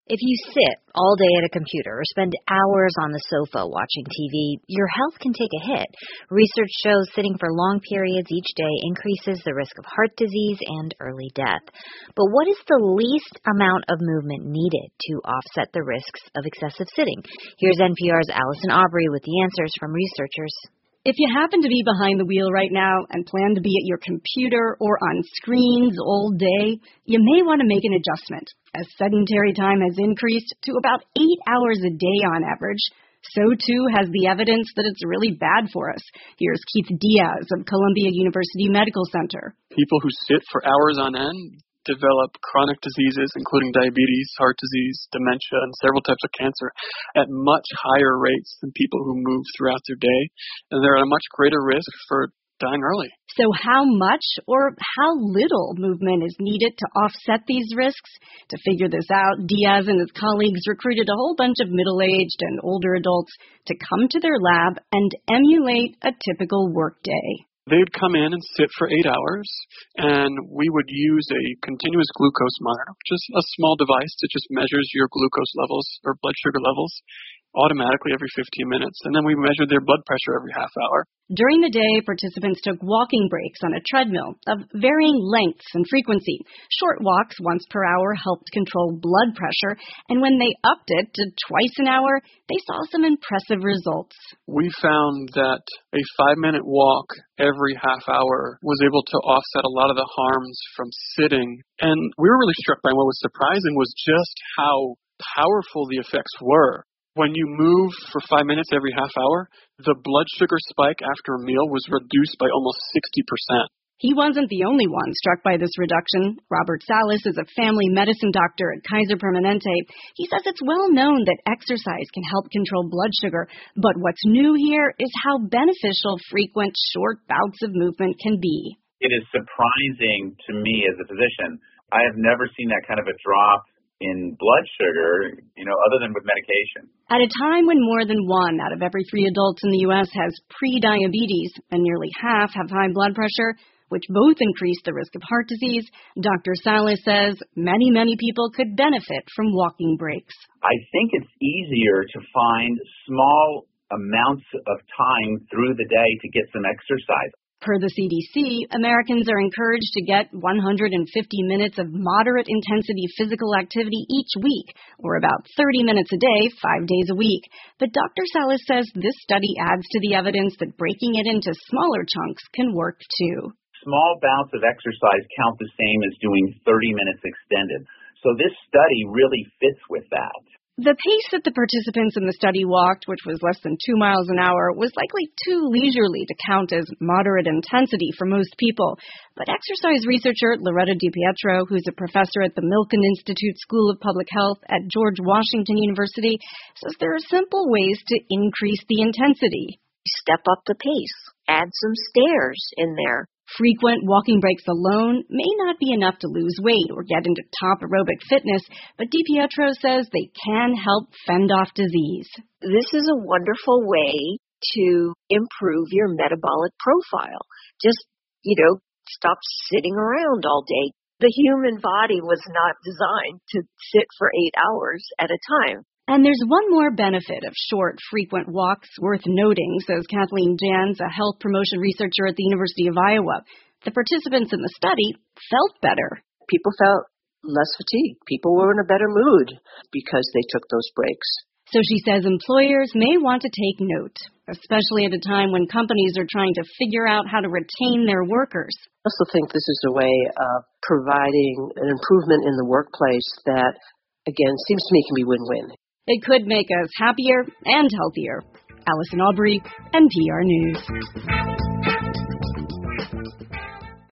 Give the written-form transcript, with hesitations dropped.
If you sit all day at a computer or spend hours on the sofa watching TV, your health can take a hit. Research shows sitting for long periods each day increases the risk of heart disease and early death. But what is the least amount of movement needed to offset the risks of excessive sitting? Here's NPR's Allison Aubrey with the answers from researchers. If you happen to be behind the wheel right now and plan to be at your computer or on screens all day, you may want to make an adjustment, as sedentary time has increased to about 8 hours a day on average. So too has the evidence that it's really bad for us. Here's Keith Diaz of Columbia University Medical Center. People who sit for hours on end develop chronic diseases, including diabetes, heart disease, dementia, and several types of cancer at much higher rates than people who move throughout their day. And they're at a much greater risk for dying early. So how much or how little movement is needed to offset these risks? To figure this out, Diaz and his colleagues recruited a whole bunch of middle-aged and older adults to come to their lab and emulate a typical workday. They'd come in and sit for 8 hours, and we would use a continuous glucose monitor, which is a small device that just measures your glucose levels or blood sugar levels automatically every 15 minutes. And then we measured their blood pressure every half hour. During the day, participants took walking breaks on a treadmill of varying lengths and frequency. Short walks once per hour helped control blood pressure, and when they upped it to twice an hour, they saw some impressive results. We found that a 5-minute walk every half hour was able to offset a lot of the harms from sitting. And we were really struck by what was surprising was just how powerful the effects were. When you move for 5 minutes every half hour, the blood sugar spike after a meal was reduced by almost 60%. He wasn't the only one struck by this reduction. Robert Salas is a family medicine doctor at Kaiser Permanente. He says it's well known that exercise can help control blood sugar, but what's new here is how beneficial frequent short bouts of movement can be. It is surprising to me as a physician. I have never seen that kind of a drop in blood sugar, other than with medication. At a time when more than 1 out of every 3 adults in the U.S. has pre-diabetes and nearly half have high blood pressure, which both increase the risk of heart disease, Dr. Salas says many people could benefit from walking breaks. I think it's easier to find small amounts of time through the day to get some exercise. Per the CDC, Americans are encouraged to get 150 minutes of moderate intensity physical activity each week, or about 30 minutes a day, 5 days a week. But Dr. Salas says this study adds to the evidence that breaking it into smaller chunks can work too. Small bouts of exercise count the same as doing 30 minutes extended. So this study really fits with that. The pace that the participants in the study walked, which was less than 2 miles an hour, was likely too leisurely to count as moderate intensity for most people. But exercise researcher Loretta DiPietro, who's a professor at the Milken Institute School of Public Health at George Washington University, says there are simple ways to increase the intensity. Step up the pace. Add some stairs in there. Frequent walking breaks alone may not be enough to lose weight or get into top aerobic fitness, but DiPietro says they can help fend off disease. This is a wonderful way to improve your metabolic profile. Just, stop sitting around all day. The human body was not designed to sit for 8 hours at a time. And there's one more benefit of short, frequent walks worth noting, says Kathleen Jans, a health promotion researcher at the University of Iowa. The participants in the study felt better. People felt less fatigued. People were in a better mood because they took those breaks. So she says employers may want to take note, especially at a time when companies are trying to figure out how to retain their workers. I also think this is a way of providing an improvement in the workplace that, again, seems to me can be win-win. It could make us happier and healthier. Allison Aubrey, NPR News.